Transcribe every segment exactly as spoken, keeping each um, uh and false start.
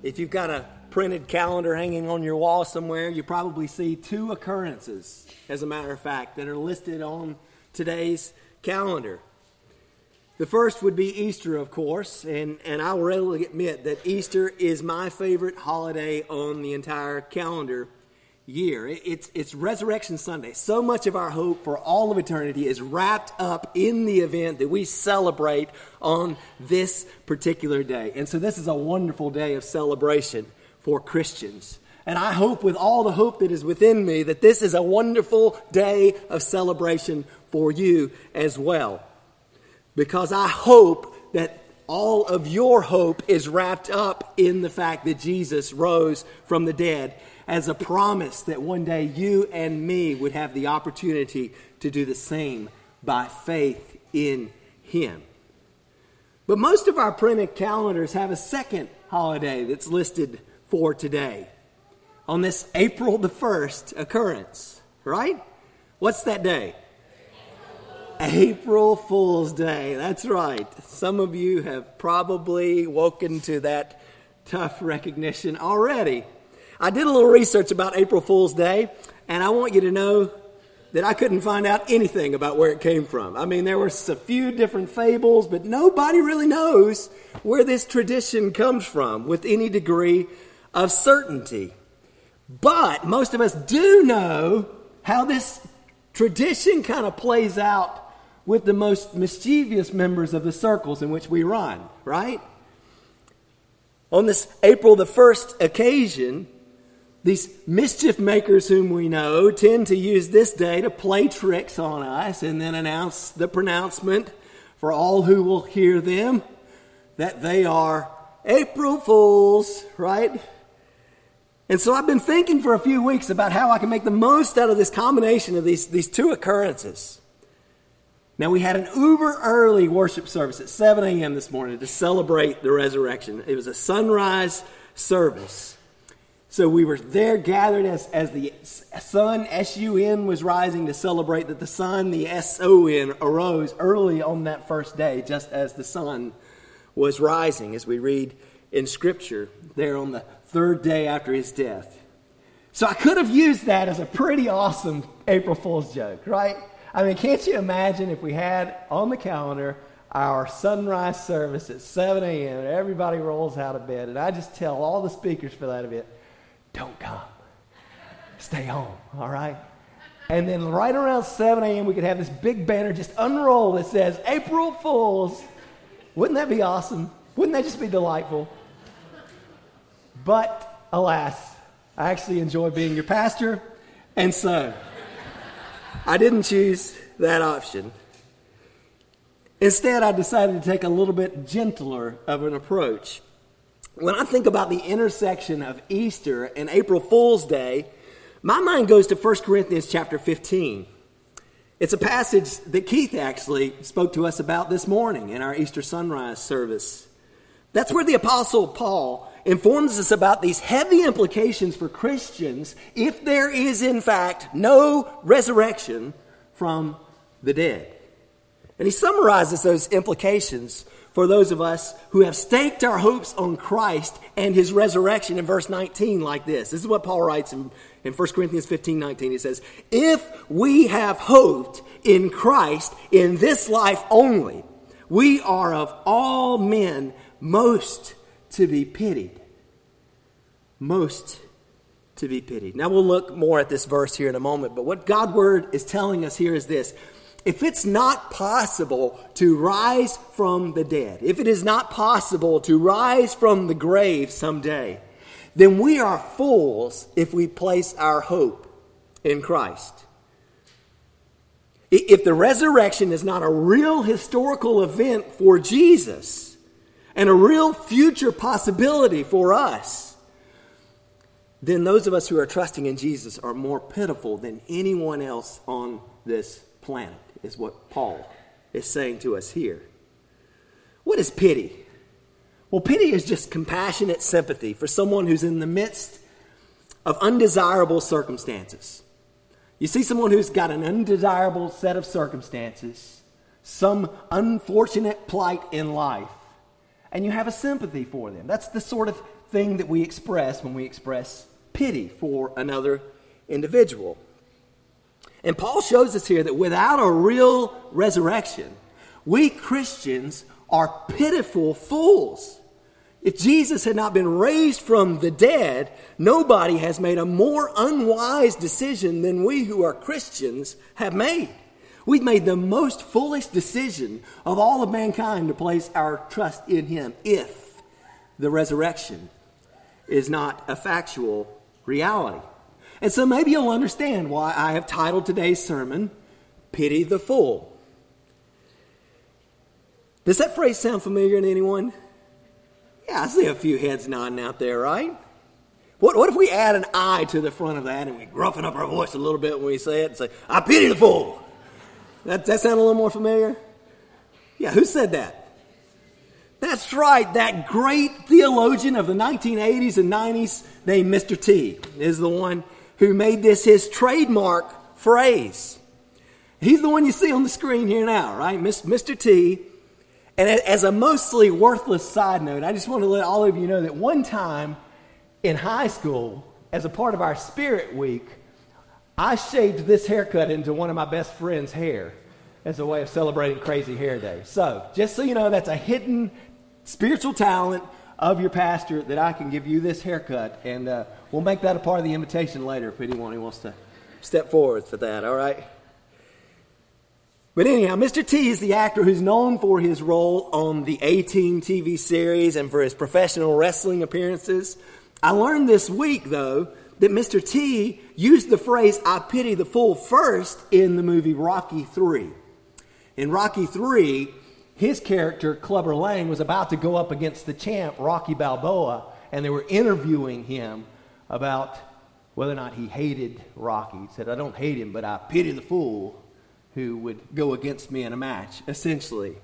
If you've got a printed calendar hanging on your wall somewhere, you probably see two occurrences, as a matter of fact, that are listed on today's calendar. The first would be Easter, of course, and, and I will readily admit that Easter is my favorite holiday on the entire calendar year. It's, it's Resurrection Sunday. So much of our hope for all of eternity is wrapped up in the event that we celebrate on this particular day. And so this is a wonderful day of celebration for Christians. And I hope with all the hope that is within me that this is a wonderful day of celebration for you as well. Because I hope that all of your hope is wrapped up in the fact that Jesus rose from the dead as a promise that one day you and me would have the opportunity to do the same by faith in Him. But most of our printed calendars have a second holiday that's listed for today on this April the first occurrence, right? What's that day? April Fool's Day. That's right. Some of you have probably woken to that tough recognition already. I did a little research about April Fool's Day, and I want you to know that I couldn't find out anything about where it came from. I mean, there were a few different fables, but nobody really knows where this tradition comes from with any degree of certainty. But most of us do know how this tradition kind of plays out with the most mischievous members of the circles in which we run, right? On this April the first occasion, these mischief makers whom we know tend to use this day to play tricks on us and then announce the pronouncement for all who will hear them that they are April Fools, right? And so I've been thinking for a few weeks about how I can make the most out of this combination of these, these two occurrences. Now, we had an uber early worship service at seven a.m. this morning to celebrate the resurrection. It was a sunrise service. So we were there gathered as, as the sun, S U N, was rising to celebrate that the sun, the S O N, arose early on that first day, just as the sun was rising, as we read in Scripture there on the third day after his death. So I could have used that as a pretty awesome April Fool's joke, right? I mean, can't you imagine if we had on the calendar our sunrise service at seven a.m. and everybody rolls out of bed, and I just tell all the speakers for that event, don't come. Stay home, all right? And then right around seven a.m. we could have this big banner just unroll that says, April Fools. Wouldn't that be awesome? Wouldn't that just be delightful? But, alas, I actually enjoy being your pastor, and so I didn't choose that option. Instead, I decided to take a little bit gentler of an approach. When I think about the intersection of Easter and April Fool's Day, my mind goes to First Corinthians chapter fifteen. It's a passage that Keith actually spoke to us about this morning in our Easter sunrise service. That's where the Apostle Paul informs us about these heavy implications for Christians if there is, in fact, no resurrection from the dead. And he summarizes those implications for those of us who have staked our hopes on Christ and his resurrection in verse nineteen like this. This is what Paul writes in, in First Corinthians fifteen nineteen. He says, if we have hoped in Christ in this life only, we are of all men most to be pitied. Most to be pitied. Now we'll look more at this verse here in a moment, but what God's word is telling us here is this. If it's not possible to rise from the dead, if it is not possible to rise from the grave someday, then we are fools if we place our hope in Christ. If the resurrection is not a real historical event for Jesus and a real future possibility for us, then those of us who are trusting in Jesus are more pitiful than anyone else on this planet, is what Paul is saying to us here. What is pity? Well, pity is just compassionate sympathy for someone who's in the midst of undesirable circumstances. You see someone who's got an undesirable set of circumstances, some unfortunate plight in life, and you have a sympathy for them. That's the sort of thing that we express when we express pity for another individual. And Paul shows us here that without a real resurrection, we Christians are pitiful fools. If Jesus had not been raised from the dead, nobody has made a more unwise decision than we who are Christians have made. We've made the most foolish decision of all of mankind to place our trust in him if the resurrection is not a factual reality. And so maybe you'll understand why I have titled today's sermon, Pity the Fool. Does that phrase sound familiar to anyone? Yeah, I see a few heads nodding out there, right? What, what if we add an I to the front of that and we gruffen up our voice a little bit when we say it and say, I pity the fool? That, that sound a little more familiar? Yeah, who said that? That's right, that great theologian of the nineteen eighties and nineties named Mister T is the one who made this his trademark phrase. He's the one you see on the screen here now, right? Mister T. And as a mostly worthless side note, I just want to let all of you know that one time in high school, as a part of our Spirit Week, I shaved this haircut into one of my best friend's hair as a way of celebrating Crazy Hair Day. So, just so you know, that's a hidden spiritual talent of your pastor that I can give you this haircut. And uh, we'll make that a part of the invitation later if anyone who wants to step forward for that, all right? But anyhow, Mister T is the actor who's known for his role on the A-Team T V series and for his professional wrestling appearances. I learned this week, though, that Mister T used the phrase, I pity the fool, first in the movie Rocky three. In Rocky three, his character, Clubber Lang, was about to go up against the champ, Rocky Balboa, and they were interviewing him about whether or not he hated Rocky. He said, I don't hate him, but I pity the fool who would go against me in a match, essentially.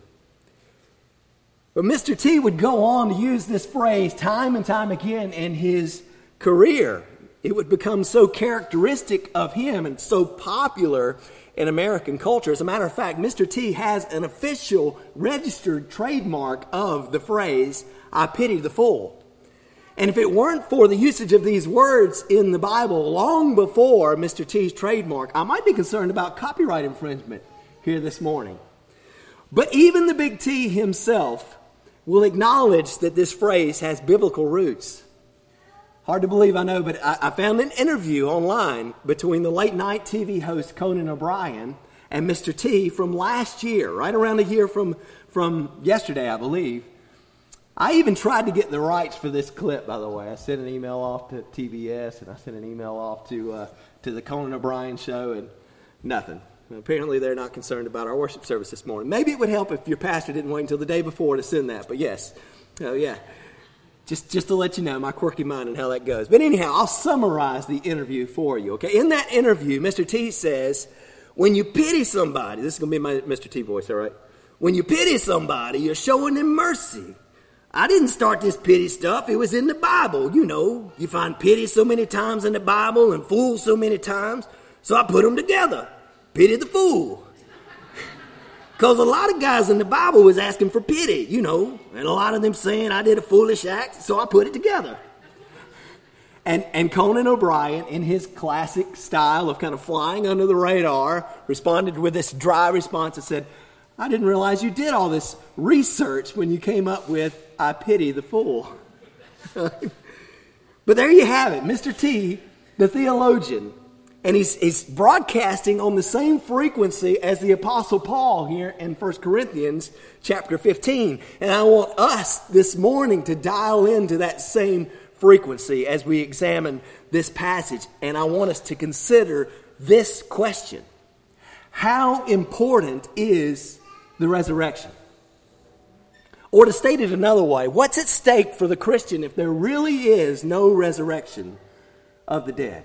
But Mister T would go on to use this phrase time and time again in his career. It would become so characteristic of him and so popular in American culture. As a matter of fact, Mister T has an official registered trademark of the phrase, I pity the fool. And if it weren't for the usage of these words in the Bible long before Mister T's trademark, I might be concerned about copyright infringement here this morning. But even the Big T himself will acknowledge that this phrase has biblical roots. Hard to believe, I know, but I, I found an interview online between the late night T V host Conan O'Brien and Mister T from last year, right around a year from, from yesterday, I believe. I even tried to get the rights for this clip, by the way. I sent an email off to T B S, and I sent an email off to uh, to the Conan O'Brien show, and nothing. Apparently, they're not concerned about our worship service this morning. Maybe it would help if your pastor didn't wait until the day before to send that, but yes. Oh, yeah. Just, just to let you know my quirky mind and how that goes. But anyhow, I'll summarize the interview for you, okay? In that interview, Mister T says, when you pity somebody, this is going to be my Mister T voice, all right? When you pity somebody, you're showing them mercy. I didn't start this pity stuff. It was in the Bible. You know, you find pity so many times in the Bible and fool so many times. So I put them together. Pity the fool. Because a lot of guys in the Bible was asking for pity, you know, and a lot of them saying I did a foolish act, so I put it together. And, and Conan O'Brien, in his classic style of kind of flying under the radar, responded with this dry response and said, I didn't realize you did all this research when you came up with I pity the fool. But there you have it, Mister T, the theologian. And he's, he's broadcasting on the same frequency as the Apostle Paul here in First Corinthians chapter fifteen. And I want us this morning to dial into that same frequency as we examine this passage. And I want us to consider this question. How important is the resurrection? Or to state it another way, what's at stake for the Christian if there really is no resurrection of the dead?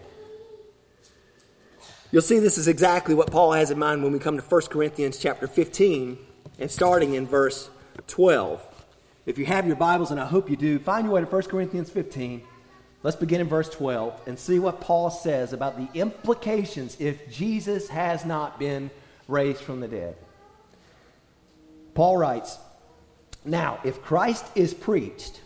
You'll see this is exactly what Paul has in mind when we come to First Corinthians chapter fifteen and starting in verse twelve. If you have your Bibles, and I hope you do, find your way to First Corinthians fifteen. Let's begin in verse twelve and see what Paul says about the implications if Jesus has not been raised from the dead. Paul writes, now, if Christ is preached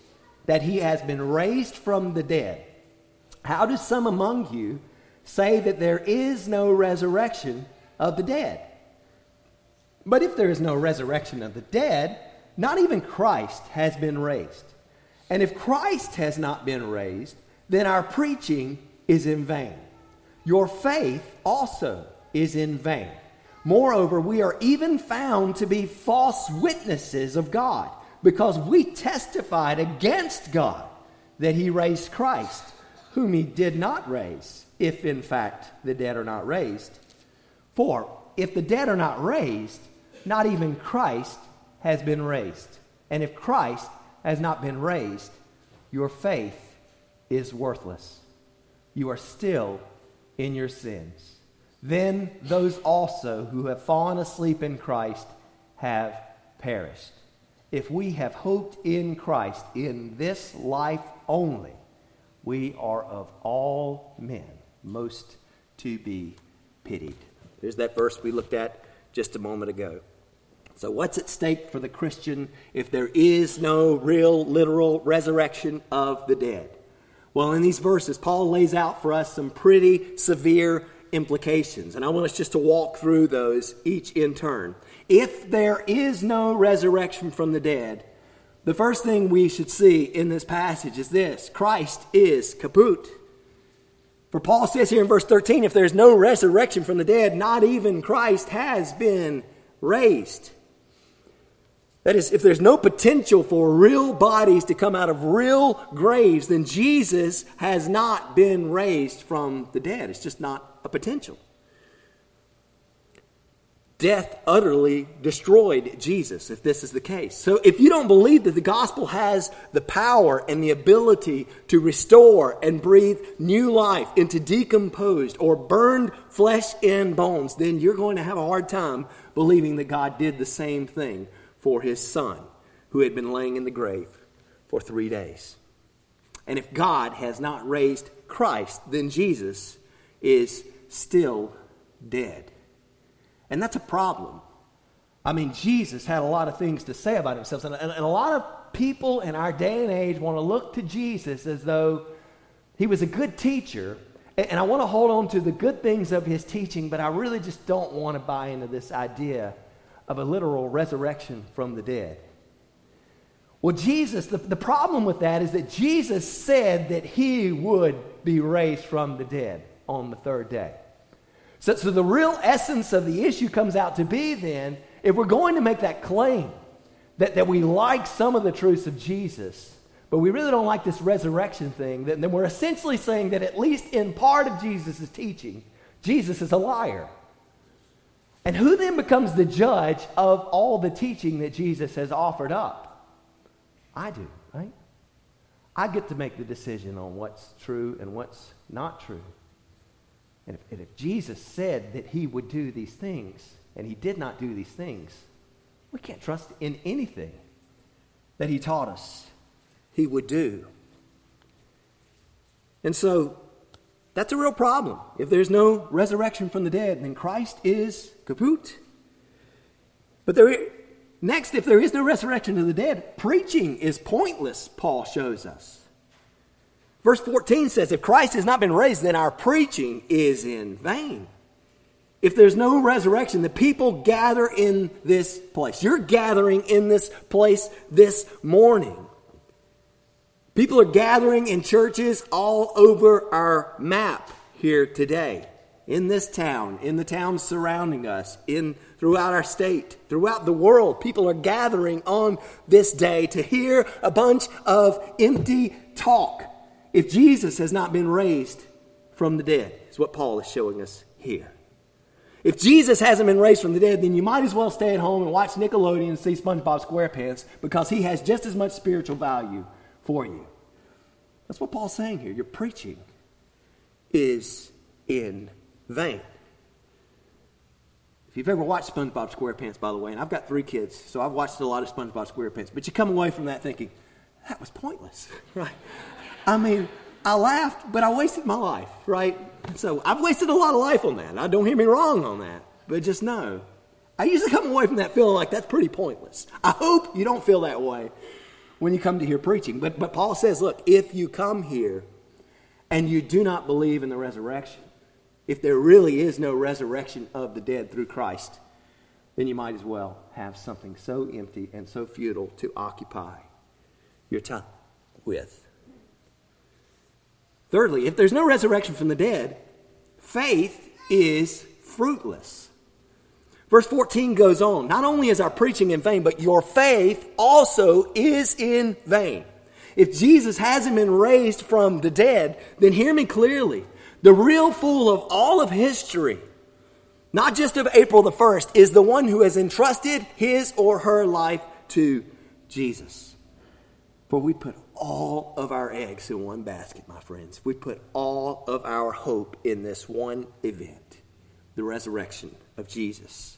that he has been raised from the dead, how do some among you say that there is no resurrection of the dead? But if there is no resurrection of the dead, not even Christ has been raised. And if Christ has not been raised, then our preaching is in vain. Your faith also is in vain. Moreover, we are even found to be false witnesses of God, because we testified against God that he raised Christ, whom he did not raise, if in fact the dead are not raised. For if the dead are not raised, not even Christ has been raised. And if Christ has not been raised, your faith is worthless. You are still in your sins. Then those also who have fallen asleep in Christ have perished. If we have hoped in Christ in this life only, we are of all men most to be pitied. There's that verse we looked at just a moment ago. So what's at stake for the Christian if there is no real, literal resurrection of the dead? Well, in these verses, Paul lays out for us some pretty severe implications. And I want us just to walk through those each in turn. If there is no resurrection from the dead, the first thing we should see in this passage is this: Christ is kaput. For Paul says here in verse thirteen, if there's no resurrection from the dead, not even Christ has been raised. That is, if there's no potential for real bodies to come out of real graves, then Jesus has not been raised from the dead. It's just not a potential. Death utterly destroyed Jesus, if this is the case. So if you don't believe that the gospel has the power and the ability to restore and breathe new life into decomposed or burned flesh and bones, then you're going to have a hard time believing that God did the same thing for his son, who had been laying in the grave for three days. And if God has not raised Christ, then Jesus is still dead. And that's a problem. I mean, Jesus had a lot of things to say about himself. And, and, and a lot of people in our day and age want to look to Jesus as though he was a good teacher. And, and I want to hold on to the good things of his teaching, but I really just don't want to buy into this idea of a literal resurrection from the dead. Well, Jesus, the, the problem with that is that Jesus said that he would be raised from the dead on the third day. So, so the real essence of the issue comes out to be then, if we're going to make that claim, that, that we like some of the truths of Jesus, but we really don't like this resurrection thing, then, then we're essentially saying that at least in part of Jesus' teaching, Jesus is a liar. And who then becomes the judge of all the teaching that Jesus has offered up? I do, right? I get to make the decision on what's true and what's not true. And if, and if Jesus said that he would do these things, and he did not do these things, we can't trust in anything that he taught us he would do. And so, that's a real problem. If there's no resurrection from the dead, then Christ is kaput. But there, next, if there is no resurrection of the dead, preaching is pointless, Paul shows us. Verse fourteen says, if Christ has not been raised, then our preaching is in vain. If there's no resurrection, the people gather in this place. You're gathering in this place this morning. People are gathering in churches all over our map here today. In this town, in the towns surrounding us, in throughout our state, throughout the world. People are gathering on this day to hear a bunch of empty talk. If Jesus has not been raised from the dead, is what Paul is showing us here. If Jesus hasn't been raised from the dead, then you might as well stay at home and watch Nickelodeon and see SpongeBob SquarePants, because he has just as much spiritual value for you. That's what Paul's saying here. Your preaching is in vain. If you've ever watched SpongeBob SquarePants, by the way, and I've got three kids, so I've watched a lot of SpongeBob SquarePants, but you come away from that thinking, that was pointless, right? I mean, I laughed, but I wasted my life, right? So I've wasted a lot of life on that. Now, don't hear me wrong on that, but just know, I usually come away from that feeling like that's pretty pointless. I hope you don't feel that way when you come to hear preaching. But, but Paul says, look, if you come here and you do not believe in the resurrection, if there really is no resurrection of the dead through Christ, then you might as well have something so empty and so futile to occupy your time with. Thirdly, if there's no resurrection from the dead, faith is fruitless. Verse fourteen goes on, not only is our preaching in vain, but your faith also is in vain. If Jesus hasn't been raised from the dead, then hear me clearly. The real fool of all of history, not just of April the first, is the one who has entrusted his or her life to Jesus. For we put all of our eggs in one basket, my friends. We put all of our hope in this one event, the resurrection of Jesus.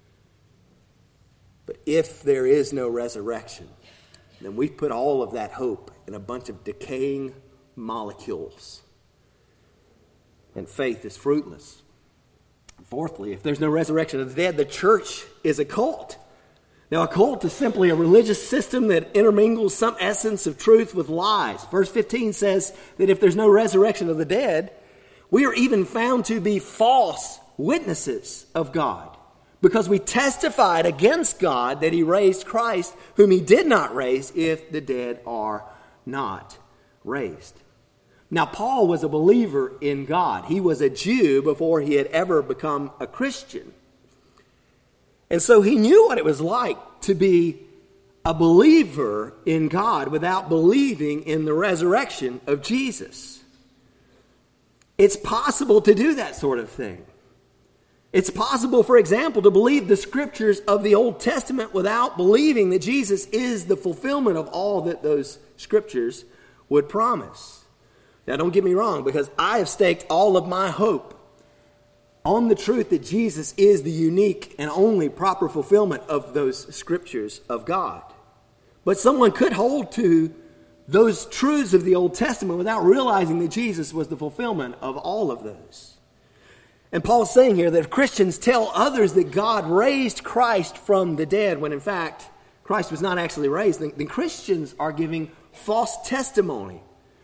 But if there is no resurrection, then we put all of that hope in a bunch of decaying molecules. And faith is fruitless. Fourthly, if there's no resurrection of the dead, the church is a cult. Now, a cult is simply a religious system that intermingles some essence of truth with lies. Verse fifteen says that if there's no resurrection of the dead, we are even found to be false witnesses of God, because we testified against God that he raised Christ, whom he did not raise, if the dead are not raised. Now, Paul was a believer in God. He was a Jew before he had ever become a Christian. And so he knew what it was like to be a believer in God without believing in the resurrection of Jesus. It's possible to do that sort of thing. It's possible, for example, to believe the scriptures of the Old Testament without believing that Jesus is the fulfillment of all that those scriptures would promise. Now, don't get me wrong, because I have staked all of my hope on the truth that Jesus is the unique and only proper fulfillment of those scriptures of God. But someone could hold to those truths of the Old Testament without realizing that Jesus was the fulfillment of all of those. And Paul's saying here that if Christians tell others that God raised Christ from the dead, when in fact Christ was not actually raised, then, then Christians are giving false testimony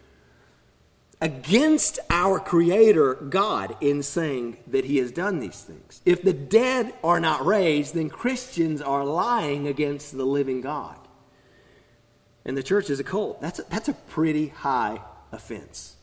against our Creator God in saying that he has done these things. If the dead are not raised, then Christians are lying against the living God. And the church is a cult. That's a, that's a pretty high offense.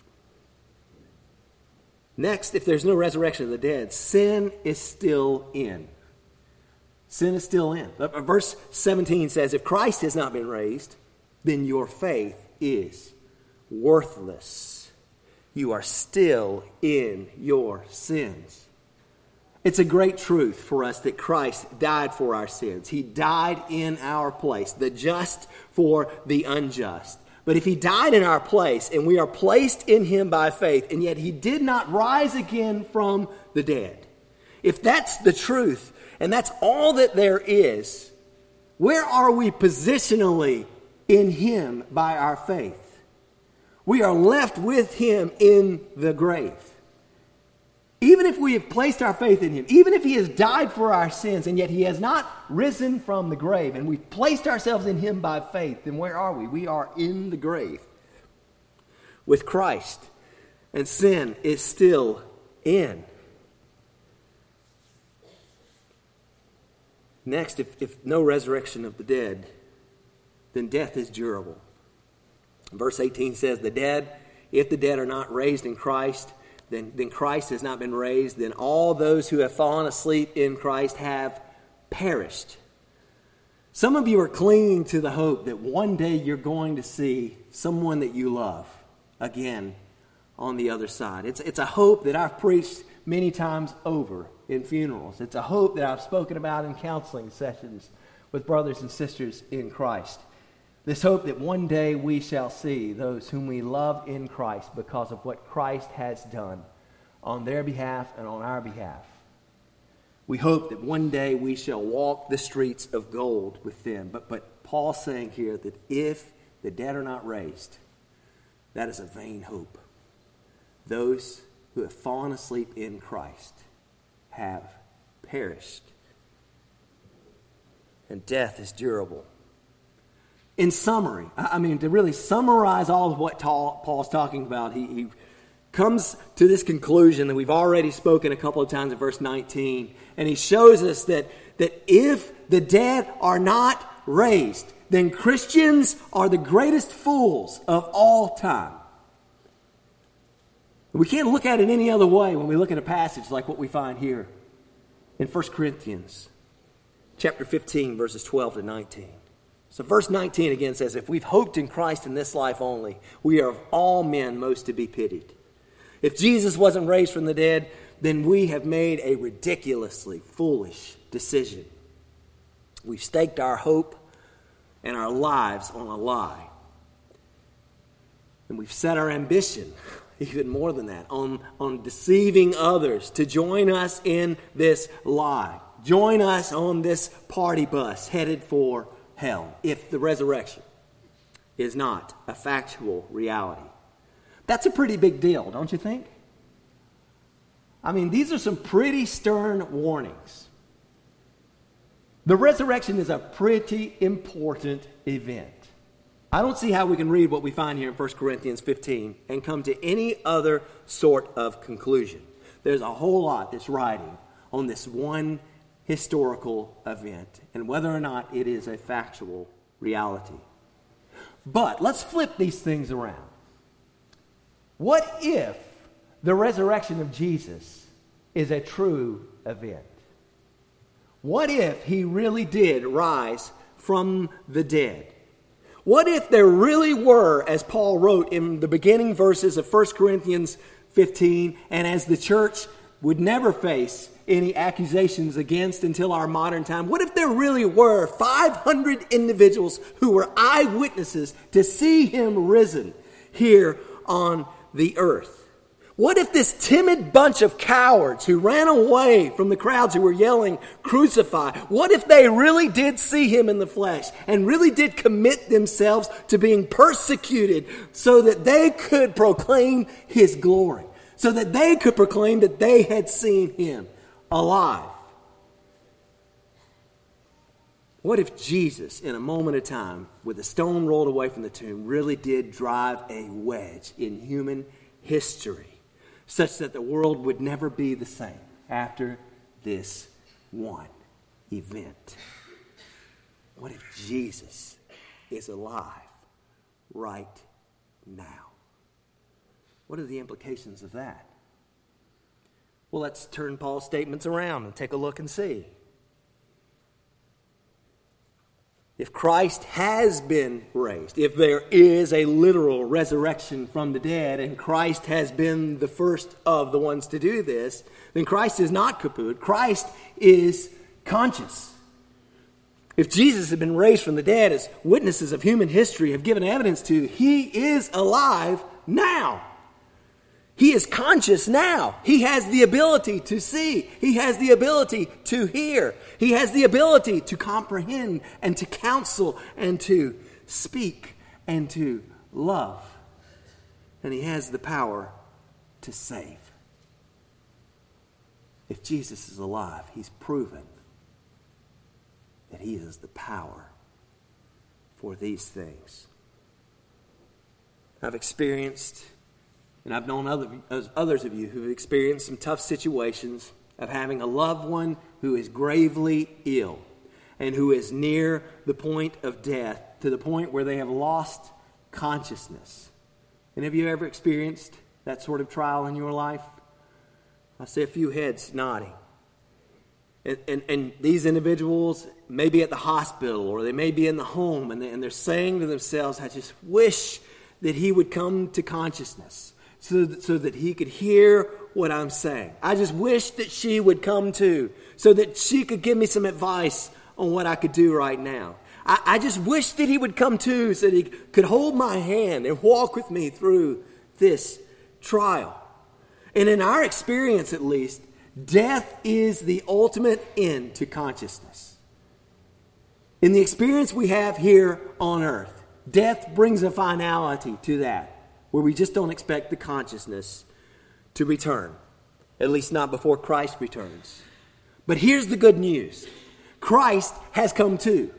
Next, if there's no resurrection of the dead, sin is still in. Sin is still in. Verse seventeen says, if Christ has not been raised, then your faith is worthless. You are still in your sins. It's a great truth for us that Christ died for our sins. He died in our place, the just for the unjust. But if he died in our place and we are placed in him by faith, and yet he did not rise again from the dead, if that's the truth and that's all that there is, where are we positionally in him by our faith? We are left with him in the grave. Even if we have placed our faith in him, even if he has died for our sins, and yet he has not risen from the grave, and we've placed ourselves in him by faith, then where are we? We are in the grave with Christ, and sin is still in. Next, if, if no resurrection of the dead, then death is durable. Verse eighteen says, the dead, if the dead are not raised in Christ, Then, then Christ has not been raised. Then all those who have fallen asleep in Christ have perished. Some of you are clinging to the hope that one day you're going to see someone that you love again on the other side. It's, it's a hope that I've preached many times over in funerals. It's a hope that I've spoken about in counseling sessions with brothers and sisters in Christ. This hope that one day we shall see those whom we love in Christ because of what Christ has done on their behalf and on our behalf. We hope that one day we shall walk the streets of gold with them. But, but Paul's saying here that if the dead are not raised, that is a vain hope. Those who have fallen asleep in Christ have perished. And death is durable. In summary, I mean, to really summarize all of what Paul's talking about, he, he comes to this conclusion that we've already spoken a couple of times in verse nineteen, and he shows us that, that if the dead are not raised, then Christians are the greatest fools of all time. We can't look at it any other way when we look at a passage like what we find here in First Corinthians chapter fifteen, verses twelve to nineteen. So verse nineteen again says, if we've hoped in Christ in this life only, we are of all men most to be pitied. If Jesus wasn't raised from the dead, then we have made a ridiculously foolish decision. We've staked our hope and our lives on a lie. And we've set our ambition, even more than that, on, on deceiving others to join us in this lie. Join us on this party bus headed for hell, if the resurrection is not a factual reality. That's a pretty big deal, don't you think? I mean, these are some pretty stern warnings. The resurrection is a pretty important event. I don't see how we can read what we find here in First Corinthians fifteen and come to any other sort of conclusion. There's a whole lot that's riding on this one historical event and whether or not it is a factual reality. But let's flip these things around. What if the resurrection of Jesus is a true event? What if he really did rise from the dead? What if there really were, as Paul wrote in the beginning verses of First Corinthians fifteen, and as the church would never face any accusations against until our modern time, what if there really were five hundred individuals who were eyewitnesses to see him risen here on the earth? What if this timid bunch of cowards who ran away from the crowds who were yelling, "Crucify," what if they really did see him in the flesh and really did commit themselves to being persecuted so that they could proclaim his glory, so that they could proclaim that they had seen him alive? What if Jesus, in a moment of time, with a stone rolled away from the tomb, really did drive a wedge in human history, such that the world would never be the same after this one event? What if Jesus is alive right now? What are the implications of that? Well, let's turn Paul's statements around and take a look and see. If Christ has been raised, if there is a literal resurrection from the dead, and Christ has been the first of the ones to do this, then Christ is not kaput. Christ is conscious. If Jesus had been raised from the dead, as witnesses of human history have given evidence to, he is alive now. He is conscious now. He has the ability to see. He has the ability to hear. He has the ability to comprehend and to counsel and to speak and to love. And he has the power to save. If Jesus is alive, he's proven that he has the power for these things. I've experienced, and I've known other, others of you who have experienced some tough situations of having a loved one who is gravely ill and who is near the point of death, to the point where they have lost consciousness. And have you ever experienced that sort of trial in your life? I see a few heads nodding. And, and, and these individuals may be at the hospital or they may be in the home, and, they, and they're saying to themselves, I just wish that he would come to consciousness so that, so that he could hear what I'm saying. I just wish that she would come to, so that she could give me some advice on what I could do right now. I, I just wish that he would come to so that he could hold my hand and walk with me through this trial. And in our experience, at least, death is the ultimate end to consciousness. In the experience we have here on earth, death brings a finality to that, where we just don't expect the consciousness to return, at least not before Christ returns. But here's the good news. Christ has come too.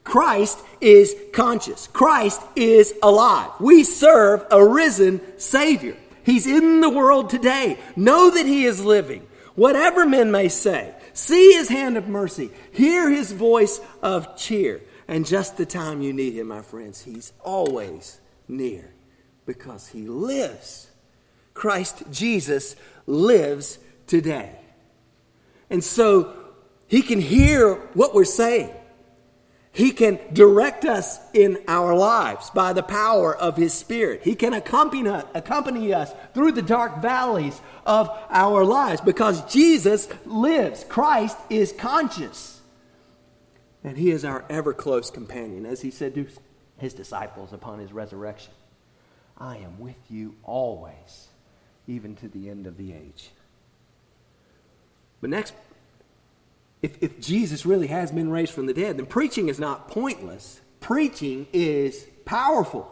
Christ is conscious. Christ is alive. We serve a risen Savior. He's in the world today. Know that he is living. Whatever men may say, see his hand of mercy. Hear his voice of cheer. And just the time you need him, my friends, he's always near because he lives. Christ Jesus lives today. And so he can hear what we're saying. He can direct us in our lives by the power of his Spirit. He can accompany us, accompany us through the dark valleys of our lives because Jesus lives. Christ is conscious. And he is our ever close companion. As he said to his disciples upon his resurrection, I am with you always, even to the end of the age. But next, If, if Jesus really has been raised from the dead, then preaching is not pointless. Preaching is powerful.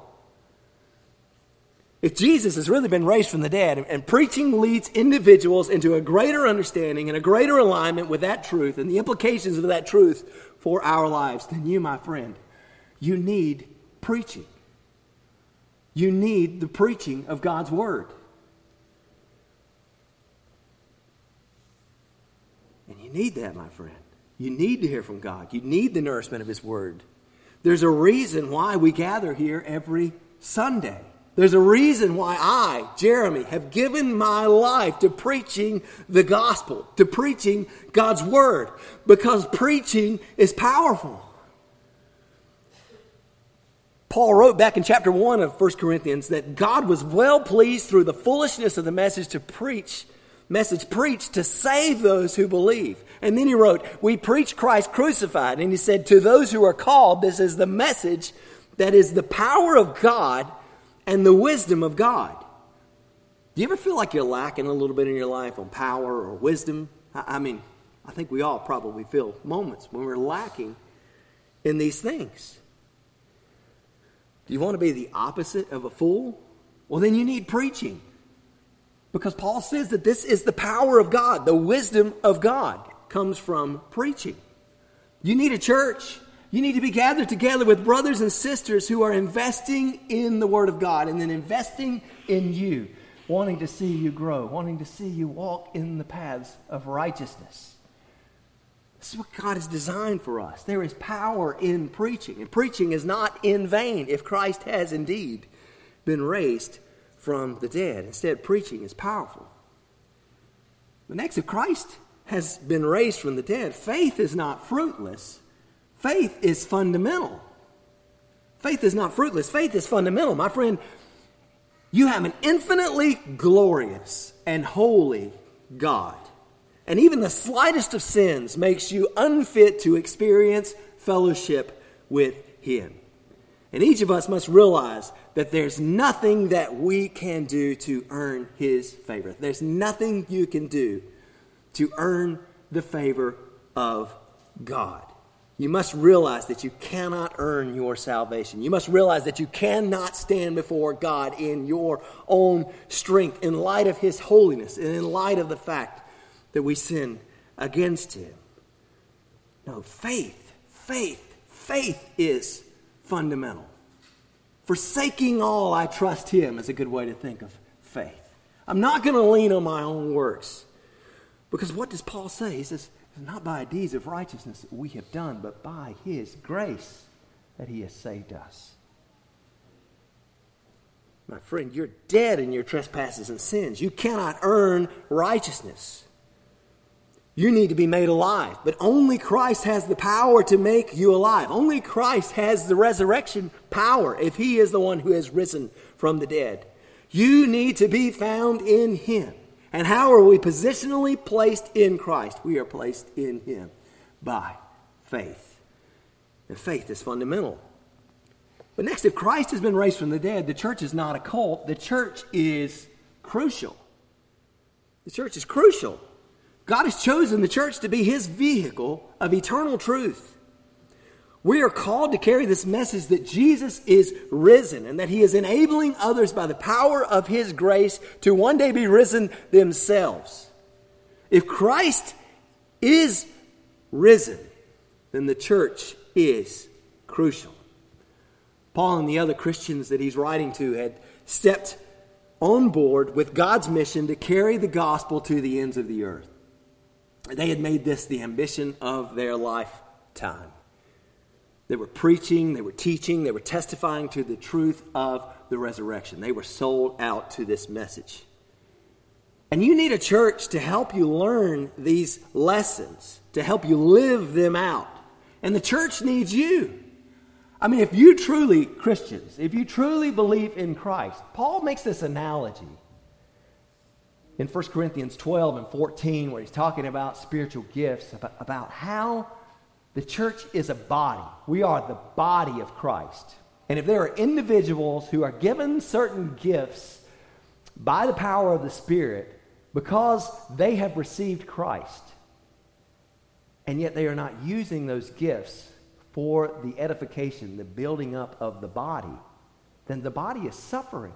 If Jesus has really been raised from the dead, and, and preaching leads individuals into a greater understanding and a greater alignment with that truth and the implications of that truth for our lives, then you, my friend, you need preaching. You need the preaching of God's Word. And you need that, my friend. You need to hear from God. You need the nourishment of his word. There's a reason why we gather here every Sunday. There's a reason why I, Jeremy, have given my life to preaching the gospel, to preaching God's word, because preaching is powerful. Paul wrote back in chapter one of First Corinthians that God was well pleased through the foolishness of the message to preach message preached to save those who believe. And then he wrote, we preach Christ crucified. And he said, to those who are called, this is the message that is the power of God and the wisdom of God. Do you ever feel like you're lacking a little bit in your life on power or wisdom? I, I mean, I think we all probably feel moments when we're lacking in these things. Do you want to be the opposite of a fool? Well, then you need preaching. Because Paul says that this is the power of God. The wisdom of God comes from preaching. You need a church. You need to be gathered together with brothers and sisters who are investing in the Word of God and then investing in you, wanting to see you grow, wanting to see you walk in the paths of righteousness. This is what God has designed for us. There is power in preaching. And preaching is not in vain if Christ has indeed been raised from the dead. Instead, preaching is powerful. But next, if Christ has been raised from the dead, faith is not fruitless. Faith is fundamental. Faith is not fruitless. Faith is fundamental. My friend, you have an infinitely glorious and holy God. And even the slightest of sins makes you unfit to experience fellowship with him. And each of us must realize that there's nothing that we can do to earn his favor. There's nothing you can do to earn the favor of God. You must realize that you cannot earn your salvation. You must realize that you cannot stand before God in your own strength in light of his holiness and in light of the fact that we sin against him. No, faith, faith, faith is fundamental. Forsaking all, I trust him is a good way to think of faith. I'm not going to lean on my own works. Because what does Paul say? He says, it's not by deeds of righteousness that we have done, but by his grace that he has saved us. My friend, you're dead in your trespasses and sins. You cannot earn righteousness. You need to be made alive. But only Christ has the power to make you alive. Only Christ has the resurrection power if he is the one who has risen from the dead. You need to be found in him. And how are we positionally placed in Christ? We are placed in him by faith. And faith is fundamental. But next, if Christ has been raised from the dead, the church is not a cult. The church is crucial. The church is crucial. God has chosen the church to be his vehicle of eternal truth. We are called to carry this message that Jesus is risen and that he is enabling others by the power of his grace to one day be risen themselves. If Christ is risen, then the church is crucial. Paul and the other Christians that he's writing to had stepped on board with God's mission to carry the gospel to the ends of the earth. They had made this the ambition of their lifetime. They were preaching, they were teaching, they were testifying to the truth of the resurrection. They were sold out to this message. And you need a church to help you learn these lessons, to help you live them out. And the church needs you. I mean, if you truly, Christians, if you truly believe in Christ, Paul makes this analogy in First Corinthians twelve and fourteen, where he's talking about spiritual gifts, about, about how the church is a body. We are the body of Christ. And if there are individuals who are given certain gifts by the power of the Spirit because they have received Christ, and yet they are not using those gifts for the edification, the building up of the body, then the body is suffering.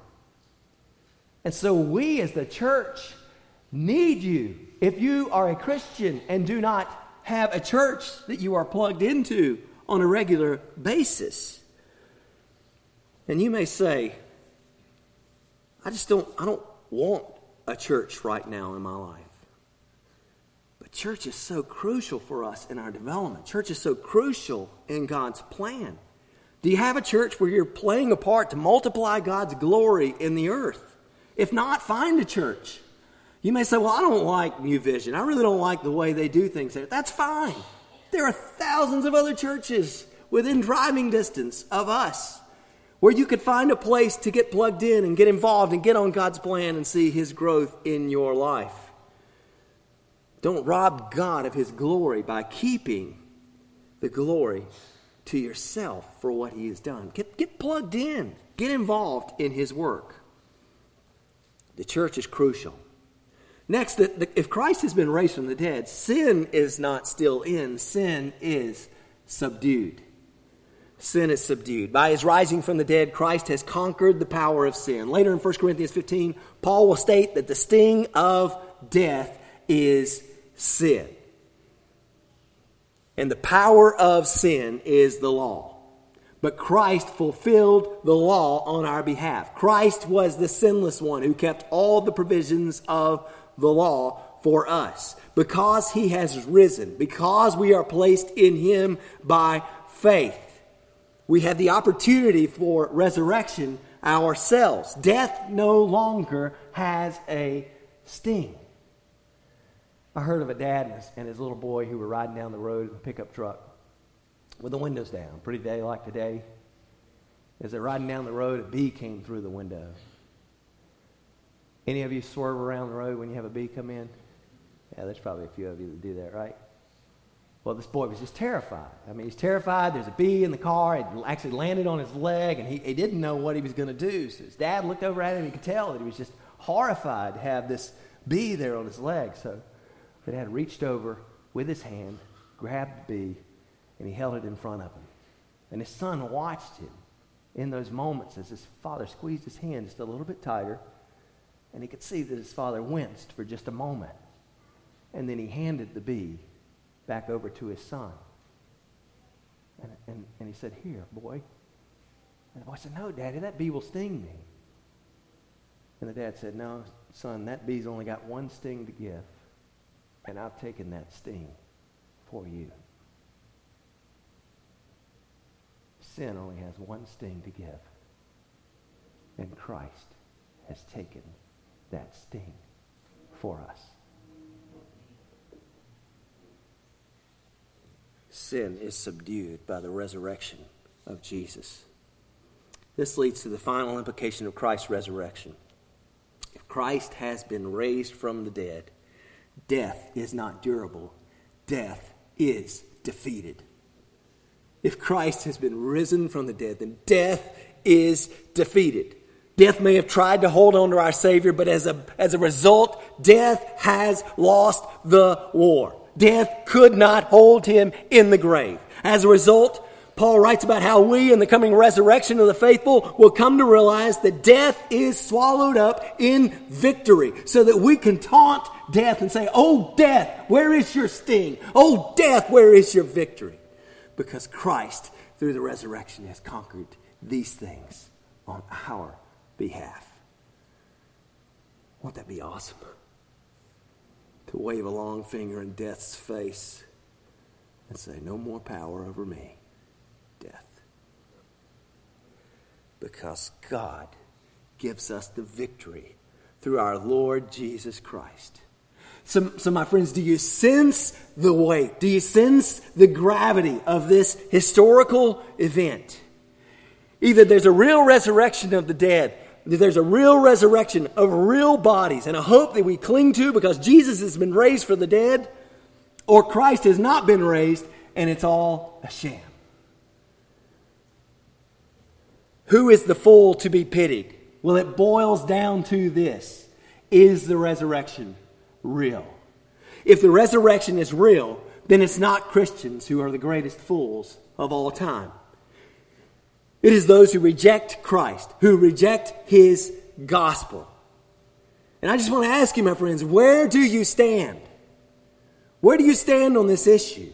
And so we as the church need you. If you are a Christian and do not have a church that you are plugged into on a regular basis, and you may say, I just don't, I don't want a church right now in my life. But church is so crucial for us in our development. Church is so crucial in God's plan. Do you have a church where you're playing a part to multiply God's glory in the earth? If not, find a church. You may say, well, I don't like New Vision. I really don't like the way they do things there. That's fine. There are thousands of other churches within driving distance of us where you could find a place to get plugged in and get involved and get on God's plan and see His growth in your life. Don't rob God of His glory by keeping the glory to yourself for what He has done. Get, get plugged in. Get involved in His work. The church is crucial. Next, the, the, if Christ has been raised from the dead, sin is not still in. Sin is subdued. Sin is subdued. By His rising from the dead, Christ has conquered the power of sin. Later in First Corinthians fifteen, Paul will state that the sting of death is sin. And the power of sin is the law. But Christ fulfilled the law on our behalf. Christ was the sinless one who kept all the provisions of the law for us. Because He has risen, because we are placed in Him by faith, we have the opportunity for resurrection ourselves. Death no longer has a sting. I heard of a dad and his, and his little boy who were riding down the road in a pickup truck with the windows down. Pretty day like today. As they're riding down the road, a bee came through the window. Any of you swerve around the road when you have a bee come in? Yeah, there's probably a few of you that do that, right? Well, this boy was just terrified. I mean, he's terrified. There's a bee in the car. It actually landed on his leg, and he, he didn't know what he was going to do. So his dad looked over at him, and he could tell that he was just horrified to have this bee there on his leg. So the dad reached over with his hand, grabbed the bee, and he held it in front of him. And his son watched him in those moments as his father squeezed his hand just a little bit tighter, and he could see that his father winced for just a moment. And then he handed the bee back over to his son. And, and, and he said, "Here, boy." And the boy said, "No, Daddy, that bee will sting me." And the dad said, "No, son, that bee's only got one sting to give, and I've taken that sting for you." Sin only has one sting to give, and Christ has taken that sting for us. Sin is subdued by the resurrection of Jesus. This leads to the final implication of Christ's resurrection. If Christ has been raised from the dead, death is not durable. Death is defeated. If Christ has been risen from the dead, then death is defeated. Death may have tried to hold on to our Savior, but as a, as a result, death has lost the war. Death could not hold him in the grave. As a result, Paul writes about how we, in the coming resurrection of the faithful, will come to realize that death is swallowed up in victory, so that we can taunt death and say, "Oh, death, where is your sting? Oh, death, where is your victory?" Because Christ through the resurrection has conquered these things on our behalf. Won't that be awesome? To wave a long finger in death's face and say, no more power over me, death. Because God gives us the victory through our Lord Jesus Christ. So, so my friends, do you sense the weight? Do you sense the gravity of this historical event? Either there's a real resurrection of the dead, there's a real resurrection of real bodies and a hope that we cling to because Jesus has been raised from the dead, or Christ has not been raised and it's all a sham. Who is the fool to be pitied? Well, it boils down to this. Is the resurrection real? If the resurrection is real, then it's not Christians who are the greatest fools of all time. It is those who reject Christ, who reject his gospel. And I just want to ask you, my friends, where do you stand? Where do you stand on this issue?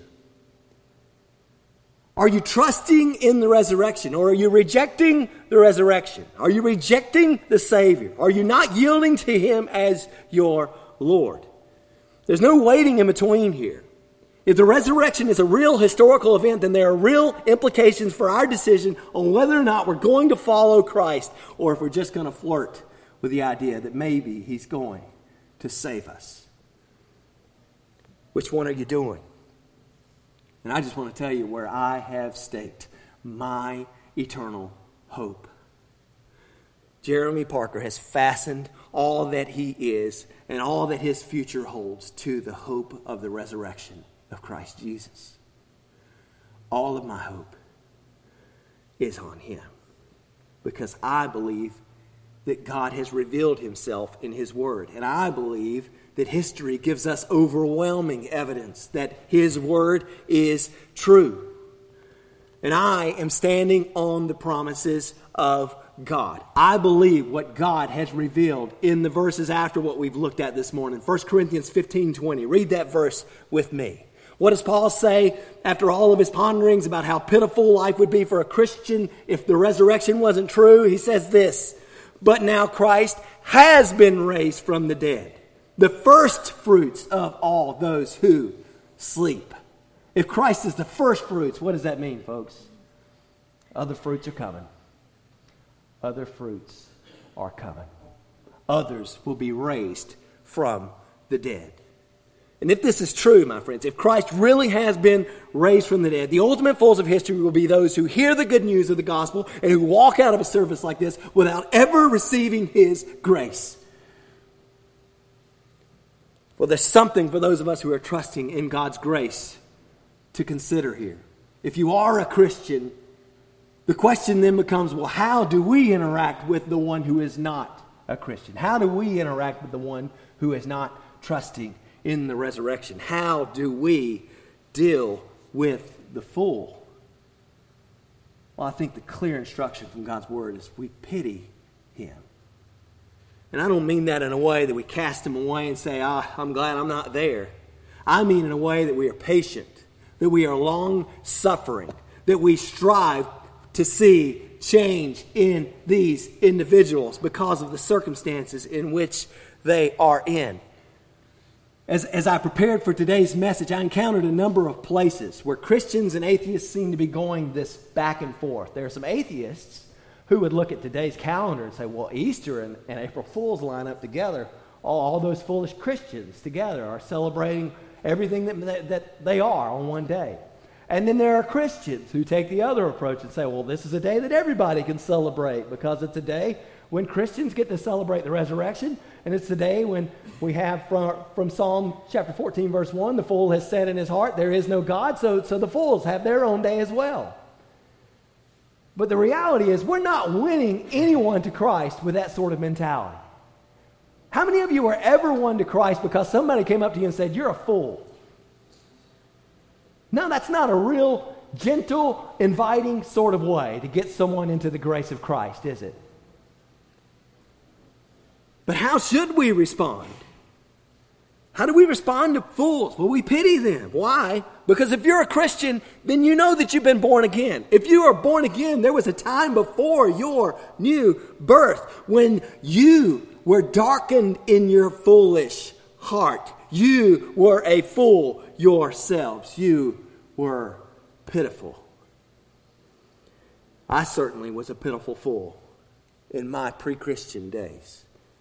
Are you trusting in the resurrection, or are you rejecting the resurrection? Are you rejecting the Savior? Are you not yielding to him as your Lord? There's no waiting in between here. If the resurrection is a real historical event, then there are real implications for our decision on whether or not we're going to follow Christ, or if we're just going to flirt with the idea that maybe he's going to save us. Which one are you doing? And I just want to tell you where I have staked my eternal hope. Jeremy Parker has fastened all that he is and all that his future holds to the hope of the resurrection of Christ Jesus. All of my hope is on him, because I believe that God has revealed himself in his word, and I believe that history gives us overwhelming evidence that his word is true. And I am standing on the promises of God. I believe what God has revealed in the verses after what we've looked at this morning. First Corinthians fifteen twenty. Read that verse with me. What does Paul say after all of his ponderings about how pitiful life would be for a Christian if the resurrection wasn't true? He says this, "But now Christ has been raised from the dead, the first fruits of all those who sleep." If Christ is the first fruits, what does that mean, folks? Other fruits are coming. Other fruits are coming. Others will be raised from the dead. And if this is true, my friends, if Christ really has been raised from the dead, the ultimate fools of history will be those who hear the good news of the gospel and who walk out of a service like this without ever receiving his grace. Well, there's something for those of us who are trusting in God's grace to consider here. If you are a Christian, the question then becomes, well, how do we interact with the one who is not a Christian? How do we interact with the one who is not trusting in the resurrection? How do we deal with the fool? Well, I think the clear instruction from God's word is we pity him. And I don't mean that in a way that we cast him away and say, ah, I'm glad I'm not there. I mean in a way that we are patient, that we are long-suffering, that we strive to see change in these individuals because of the circumstances in which they are in. As, as I prepared for today's message, I encountered a number of places where Christians and atheists seem to be going this back and forth. There are some atheists who would look at today's calendar and say, well, Easter and, and April Fool's line up together. All, all those foolish Christians together are celebrating everything that, that, that they are on one day. And then there are Christians who take the other approach and say, well, this is a day that everybody can celebrate because it's a day when Christians get to celebrate the resurrection, and it's the day when we have from, from Psalm chapter fourteen, verse one, the fool has said in his heart, there is no God, so, so the fools have their own day as well. But the reality is we're not winning anyone to Christ with that sort of mentality. How many of you were ever won to Christ because somebody came up to you and said, you're a fool? No, that's not a real gentle, inviting sort of way to get someone into the grace of Christ, is it? But how should we respond? How do we respond to fools? Well, we pity them. Why? Because if you're a Christian, then you know that you've been born again. If you are born again, there was a time before your new birth when you were darkened in your foolish heart. You were a fool yourselves. You were pitiful. I certainly was a pitiful fool in my pre-Christian days.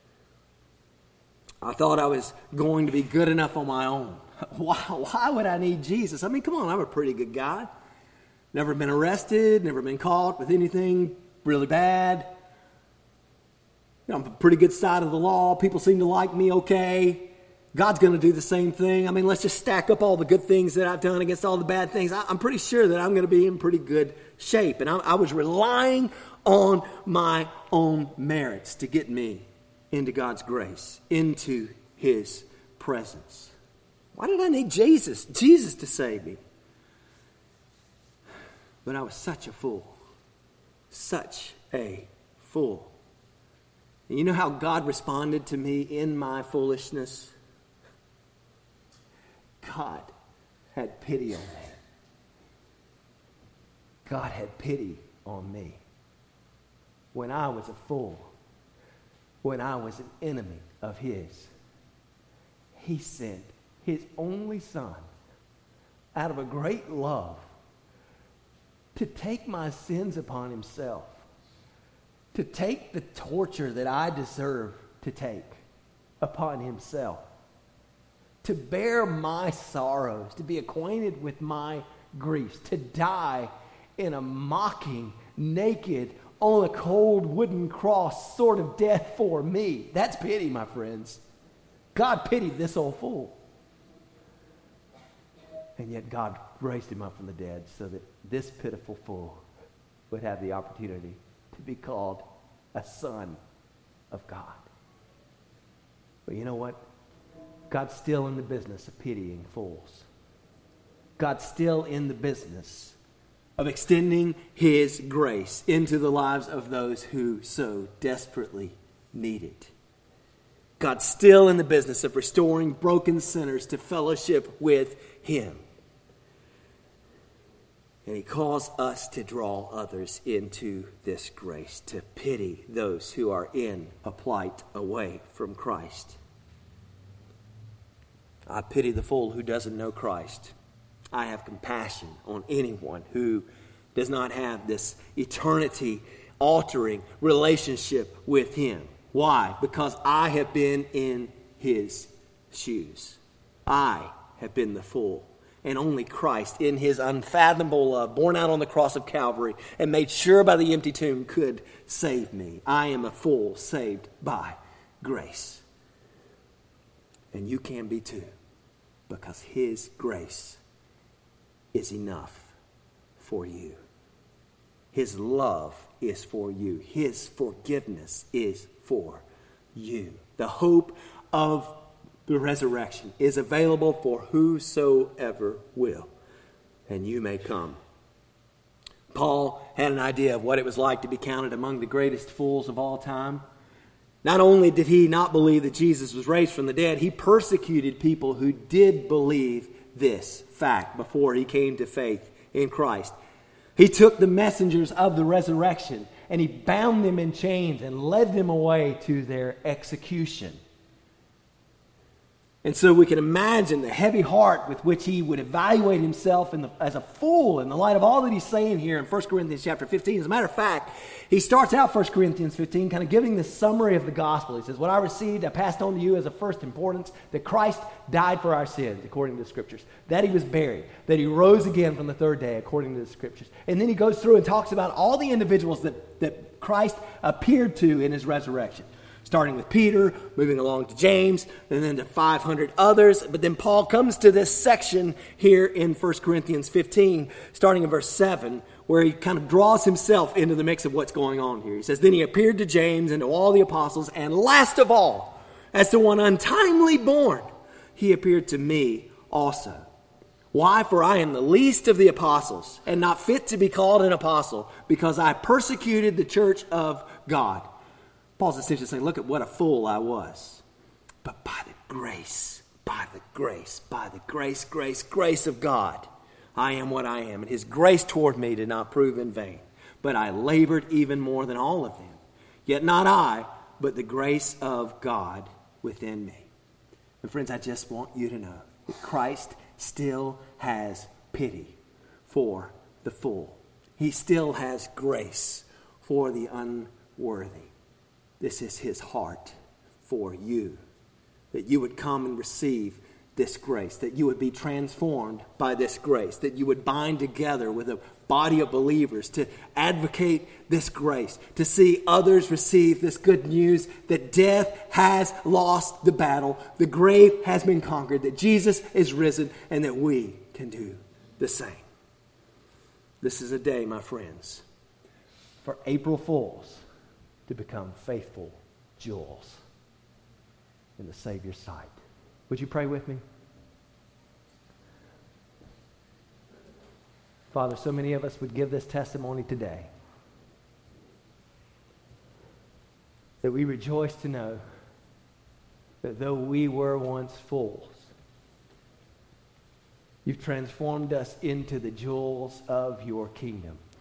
I thought I was going to be good enough on my own. Why, why would I need Jesus? I mean, come on, I'm a pretty good guy. Never been arrested, never been caught with anything really bad. You know, I'm a pretty good side of the law. People seem to like me okay. God's going to do the same thing. I mean, let's just stack up all the good things that I've done against all the bad things. I, I'm pretty sure that I'm going to be in pretty good shape. And I, I was relying on my own merits to get me into God's grace, into His presence. Why did I need Jesus? Jesus to save me. But I was such a fool. Such a fool. And you know how God responded to me in my foolishness? God had pity on me. God had pity on me. When I was a fool, when I was an enemy of His, He sent His only Son out of a great love to take my sins upon Himself, to take the torture that I deserve to take upon Himself, to bear my sorrows, to be acquainted with my griefs, to die in a mocking, naked, on a cold wooden cross sort of death for me. That's pity, my friends. God pitied this old fool. And yet God raised Him up from the dead so that this pitiful fool would have the opportunity to be called a son of God. But you know what? God's still in the business of pitying fools. God's still in the business of extending His grace into the lives of those who so desperately need it. God's still in the business of restoring broken sinners to fellowship with Him. And He calls us to draw others into this grace, to pity those who are in a plight away from Christ. I pity the fool who doesn't know Christ. I have compassion on anyone who does not have this eternity-altering relationship with Him. Why? Because I have been in His shoes. I have been the fool. And only Christ, in His unfathomable love, borne out on the cross of Calvary and made sure by the empty tomb, could save me. I am a fool saved by grace. And you can be too, because His grace is enough for you. His love is for you. His forgiveness is for you. The hope of the resurrection is available for whosoever will, and you may come. Paul had an idea of what it was like to be counted among the greatest fools of all time. Not only did he not believe that Jesus was raised from the dead, he persecuted people who did believe this fact before he came to faith in Christ. He took the messengers of the resurrection and he bound them in chains and led them away to their execution. And so we can imagine the heavy heart with which he would evaluate himself in the, as a fool in the light of all that he's saying here in First Corinthians chapter fifteen. As a matter of fact, he starts out First Corinthians fifteen kind of giving the summary of the gospel. He says, what I received, I passed on to you as of first importance, that Christ died for our sins, according to the Scriptures, that he was buried, that he rose again from the third day, according to the Scriptures. And then he goes through and talks about all the individuals that, that Christ appeared to in his resurrection. Starting with Peter, moving along to James, and then to five hundred others. But then Paul comes to this section here in First Corinthians fifteen, starting in verse seven, where he kind of draws himself into the mix of what's going on here. He says, then he appeared to James and to all the apostles, and last of all, as to one untimely born, he appeared to me also. Why? For I am the least of the apostles, and not fit to be called an apostle, because I persecuted the church of God. Paul's essentially saying, look at what a fool I was. But by the grace by the grace, by the grace, grace, grace of God, I am what I am. And his grace toward me did not prove in vain. But I labored even more than all of them. Yet not I, but the grace of God within me. And friends, I just want you to know that Christ still has pity for the fool. He still has grace for the unworthy. This is his heart for you, that you would come and receive this grace, that you would be transformed by this grace, that you would bind together with a body of believers to advocate this grace, to see others receive this good news that death has lost the battle, the grave has been conquered, that Jesus is risen, and that we can do the same. This is a day, my friends, for April Fools to become faithful jewels in the Savior's sight. Would you pray with me? Father, so many of us would give this testimony today that we rejoice to know that though we were once fools, you've transformed us into the jewels of your kingdom.